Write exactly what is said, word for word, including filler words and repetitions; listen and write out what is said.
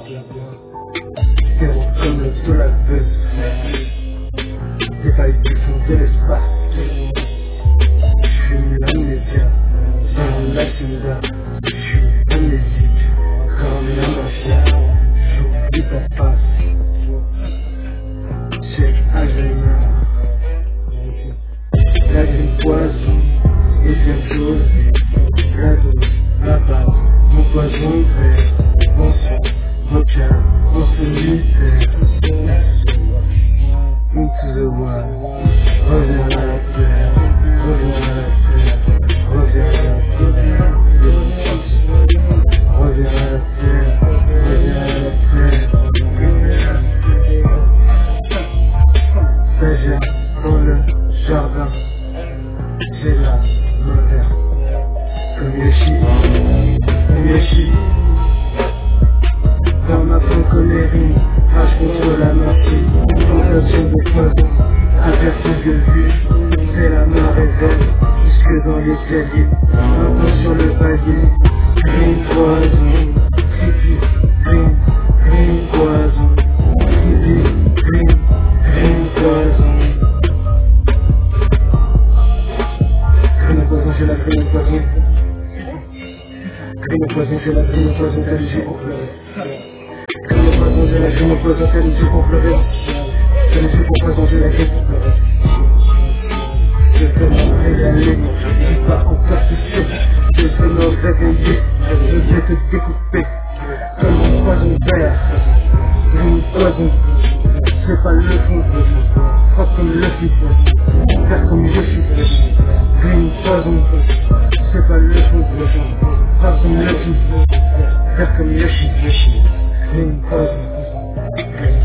Zéro comme le de la veuse. Des vagues du fond de l'espace. J'fume l'amnésia, sans l'agenda. J'suis amnésique, comme la mafia. J'oublie ta face, c'est agréable. La grille poison, et bien chose. La dose, la base, mon poison vert. Mon sang, mon cœur, mon solitaire. Into the wild, reviens à la terre, reviens à la terre, reviens à la terre, reviens à la terre, reviens à la terre, stagiaire dans le jardin, c'est la moderne, comme Yoshi, comme Yoshi, dans ma concolérie, rage contre la mafie, tentation de poison, aperçue de vue, c'est la marée verte, jusque dans l'escalier, un peu sur le palier, green poison, creepy, green, green poison, creepy, green, green poison. Green poison, j'ai la green poison. Green poison, j'ai la green poison, t'as les yeux pour pleurer. Green poison, j'ai la green poison, t'as les yeux pour pleurer. T'as les yeux pour poison, j'ai la green pour pleurer. Je vais me régaler, je suis pas encore touché. Je vais me réveiller, je vais te découper. Comme mon poison vert, green poison, c'est pas le fond. Frotte comme Luffy, vert comme Yoshi. Green poison, c'est pas le fond. Frotte comme Luffy, vert comme Yoshi. Green poison.